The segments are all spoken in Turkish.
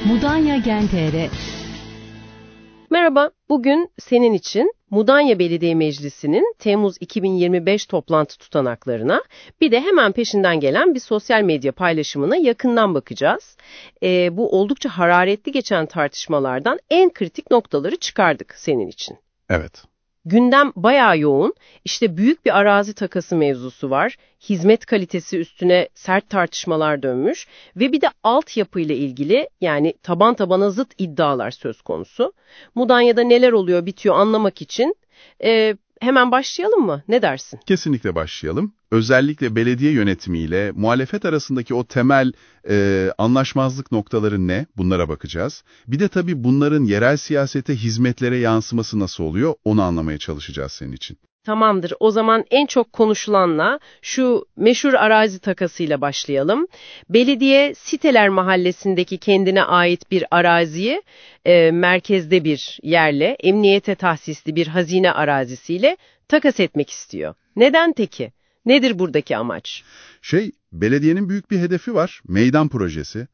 Mudanya Gen.tr. Merhaba, bugün senin için Mudanya Belediye Meclisi'nin Temmuz 2025 toplantı tutanaklarına, bir de hemen peşinden gelen bir sosyal medya paylaşımına yakından bakacağız. Bu oldukça hararetli geçen tartışmalardan en kritik noktaları çıkardık senin için. Evet. Gündem bayağı yoğun. İşte büyük bir arazi takası mevzusu var. Hizmet kalitesi üstüne sert tartışmalar dönmüş ve bir de altyapıyla ilgili, yani taban tabana zıt iddialar söz konusu. Mudanya'da neler oluyor bitiyor anlamak için hemen başlayalım mı? Ne dersin? Kesinlikle başlayalım. Özellikle belediye yönetimiyle muhalefet arasındaki o temel anlaşmazlık noktaları ne? Bunlara bakacağız. Bir de tabii bunların yerel siyasete, hizmetlere yansıması nasıl oluyor? Onu anlamaya çalışacağız senin için. Tamamdır. O zaman en çok konuşulanla şu meşhur arazi takasıyla başlayalım. Belediye Siteler Mahallesi'ndeki kendine ait bir araziyi merkezde bir yerle, emniyete tahsisli bir hazine arazisiyle takas etmek istiyor. Neden peki? Nedir buradaki amaç? Belediyenin büyük bir hedefi var. Meydan projesi.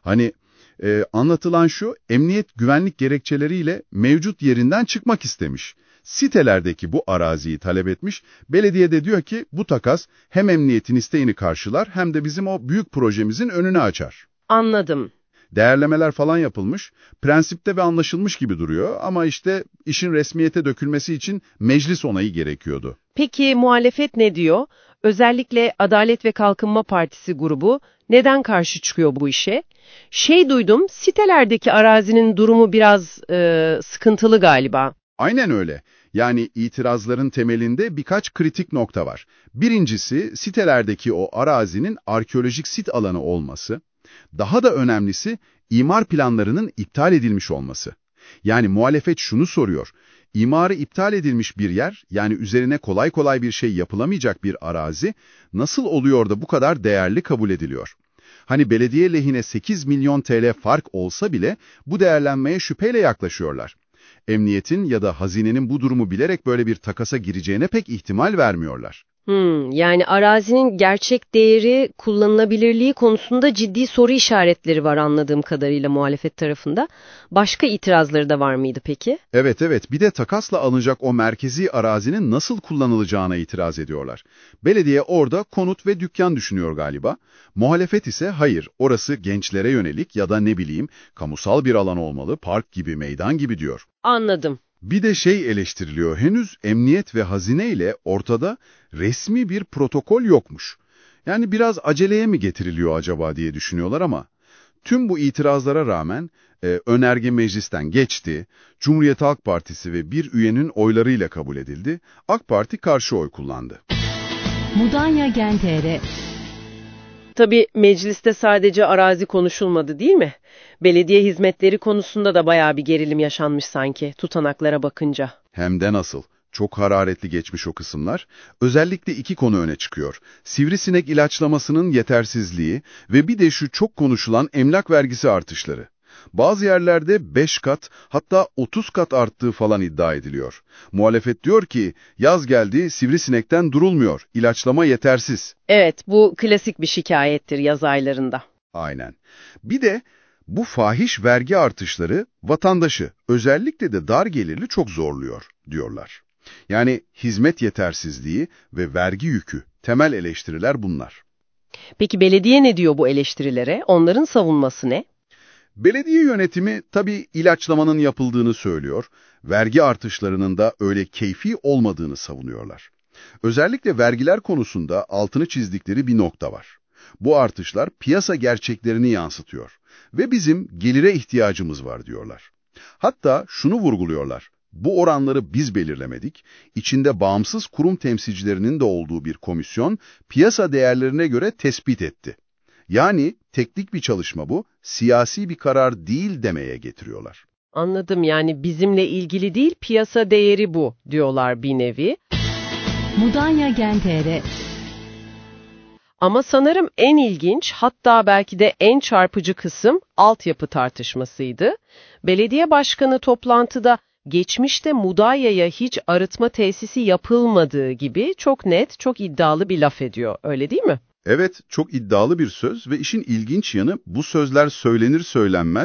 Anlatılan şu, emniyet güvenlik gerekçeleriyle mevcut yerinden çıkmak istemiş. Sitelerdeki bu araziyi talep etmiş. Belediye de diyor ki bu takas hem emniyetin isteğini karşılar hem de bizim o büyük projemizin önünü açar. Anladım. Değerlemeler falan yapılmış. Prensipte ve anlaşılmış gibi duruyor ama işte işin resmiyete dökülmesi için meclis onayı gerekiyordu. Peki muhalefet ne diyor? Özellikle Adalet ve Kalkınma Partisi grubu neden karşı çıkıyor bu işe? Duydum, sitelerdeki arazinin durumu biraz sıkıntılı galiba. Aynen öyle. Yani itirazların temelinde birkaç kritik nokta var. Birincisi, sitelerdeki o arazinin arkeolojik sit alanı olması. Daha da önemlisi, imar planlarının iptal edilmiş olması. Yani muhalefet şunu soruyor. İmarı iptal edilmiş bir yer, yani üzerine kolay kolay bir şey yapılamayacak bir arazi, nasıl oluyor da bu kadar değerli kabul ediliyor? Hani belediye lehine 8 milyon TL fark olsa bile bu değerlenmeye şüpheyle yaklaşıyorlar. Emniyetin ya da hazinenin bu durumu bilerek böyle bir takasa gireceğine pek ihtimal vermiyorlar. Yani arazinin gerçek değeri, kullanılabilirliği konusunda ciddi soru işaretleri var anladığım kadarıyla muhalefet tarafında. Başka itirazları da var mıydı peki? Evet, bir de takasla alınacak o merkezi arazinin nasıl kullanılacağına itiraz ediyorlar. Belediye orada konut ve dükkan düşünüyor galiba. Muhalefet ise hayır, orası gençlere yönelik ya da kamusal bir alan olmalı, park gibi, meydan gibi diyor. Anladım. Bir de eleştiriliyor, henüz emniyet ve hazine ile ortada resmi bir protokol yokmuş. Yani biraz aceleye mi getiriliyor acaba diye düşünüyorlar ama tüm bu itirazlara rağmen önerge meclisten geçti, Cumhuriyet Halk Partisi ve bir üyenin oylarıyla kabul edildi, AK Parti karşı oy kullandı. Mudanya Gen.tr. Tabii mecliste sadece arazi konuşulmadı değil mi? Belediye hizmetleri konusunda da bayağı bir gerilim yaşanmış sanki tutanaklara bakınca. Hem de nasıl. Çok hararetli geçmiş o kısımlar. Özellikle iki konu öne çıkıyor. Sivrisinek ilaçlamasının yetersizliği ve bir de şu çok konuşulan emlak vergisi artışları. Bazı yerlerde 5 kat hatta 30 kat arttığı falan iddia ediliyor. Muhalefet diyor ki yaz geldi sivrisinekten durulmuyor, ilaçlama yetersiz. Evet, bu klasik bir şikayettir yaz aylarında. Aynen. Bir de bu fahiş vergi artışları vatandaşı özellikle de dar gelirli çok zorluyor diyorlar. Yani hizmet yetersizliği ve vergi yükü, temel eleştiriler bunlar. Peki belediye ne diyor bu eleştirilere? Onların savunması ne? Belediye yönetimi tabii ilaçlamanın yapıldığını söylüyor, vergi artışlarının da öyle keyfi olmadığını savunuyorlar. Özellikle vergiler konusunda altını çizdikleri bir nokta var. Bu artışlar piyasa gerçeklerini yansıtıyor ve bizim gelire ihtiyacımız var diyorlar. Hatta şunu vurguluyorlar. Bu oranları biz belirlemedik, içinde bağımsız kurum temsilcilerinin de olduğu bir komisyon piyasa değerlerine göre tespit etti. Yani teknik bir çalışma bu, siyasi bir karar değil demeye getiriyorlar. Anladım, yani bizimle ilgili değil, piyasa değeri bu diyorlar bir nevi. Mudanya Gen.tr. Ama sanırım en ilginç, hatta belki de en çarpıcı kısım altyapı tartışmasıydı. Belediye başkanı toplantıda geçmişte Mudanya'ya hiç arıtma tesisi yapılmadığı gibi çok net, çok iddialı bir laf ediyor, öyle değil mi? Evet, çok iddialı bir söz ve işin ilginç yanı bu sözler söylenir söylenmez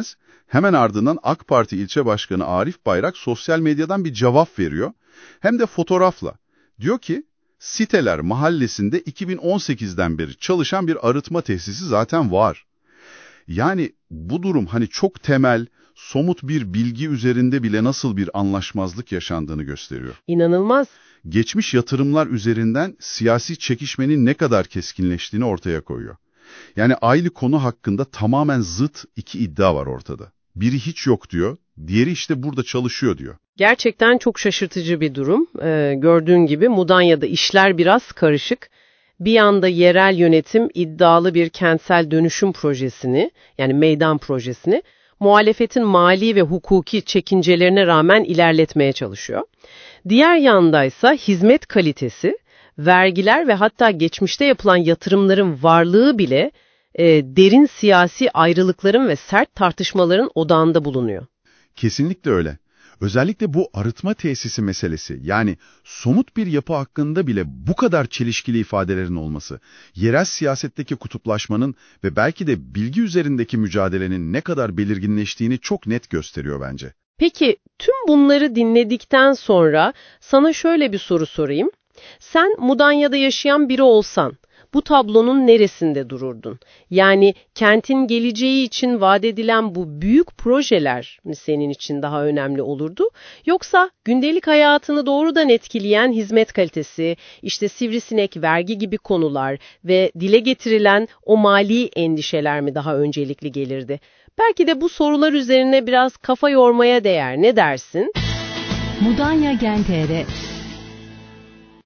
Hemen ardından AK Parti ilçe başkanı Arif Bayrak sosyal medyadan bir cevap veriyor. Hem de fotoğrafla. Diyor ki, Siteler Mahallesi'nde 2018'den beri çalışan bir arıtma tesisi zaten var. Yani bu durum hani çok temel, somut bir bilgi üzerinde bile nasıl bir anlaşmazlık yaşandığını gösteriyor. İnanılmaz. Geçmiş yatırımlar üzerinden siyasi çekişmenin ne kadar keskinleştiğini ortaya koyuyor. Yani aynı konu hakkında tamamen zıt iki iddia var ortada. Biri hiç yok diyor, diğeri işte burada çalışıyor diyor. Gerçekten çok şaşırtıcı bir durum. Gördüğün gibi Mudanya'da işler biraz karışık. Bir yanda yerel yönetim iddialı bir kentsel dönüşüm projesini, yani meydan projesini, muhalefetin mali ve hukuki çekincelerine rağmen ilerletmeye çalışıyor. Diğer yandaysa hizmet kalitesi, vergiler ve hatta geçmişte yapılan yatırımların varlığı bile derin siyasi ayrılıkların ve sert tartışmaların odağında bulunuyor. Kesinlikle öyle. Özellikle bu arıtma tesisi meselesi, yani somut bir yapı hakkında bile bu kadar çelişkili ifadelerin olması, yerel siyasetteki kutuplaşmanın ve belki de bilgi üzerindeki mücadelenin ne kadar belirginleştiğini çok net gösteriyor bence. Peki tüm bunları dinledikten sonra sana şöyle bir soru sorayım. Sen Mudanya'da yaşayan biri olsan bu tablonun neresinde dururdun? Yani kentin geleceği için vaat edilen bu büyük projeler mi senin için daha önemli olurdu? Yoksa gündelik hayatını doğrudan etkileyen hizmet kalitesi, işte sivrisinek, vergi gibi konular ve dile getirilen o mali endişeler mi daha öncelikli gelirdi? Belki de bu sorular üzerine biraz kafa yormaya değer. Ne dersin? Mudanya Gen.tr